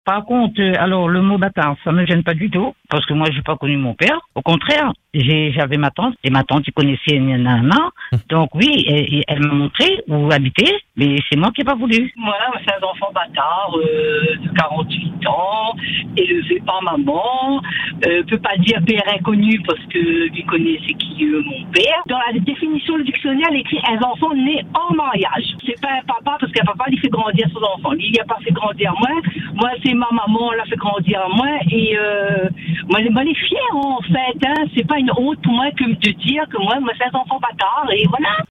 Par contre, alors le mot bâtard, ça me gêne pas du tout, parce que moi, j'ai pas connu mon père. Au contraire, j'avais ma tante, et ma tante, qui connaissait Nana. Donc oui, elle m'a montré où habiter, mais c'est moi qui n'ai pas voulu. Voilà, c'est un enfant bâtard de 48 ans, élevé par maman, peut pas dire père inconnu parce que lui connaît c'est qui mon père. Dans la définition du dictionnaire, il écrit un enfant né en mariage. C'est pas un papa parce qu'un papa il fait grandir son enfant. Lui, il a pas fait grandir moi. Moi, c'est ma maman, l'a fait grandir moi et moi, elle est fière en fait. Hein. C'est pas une honte pour moi que de dire que moi c'est un enfant bâtard et voilà.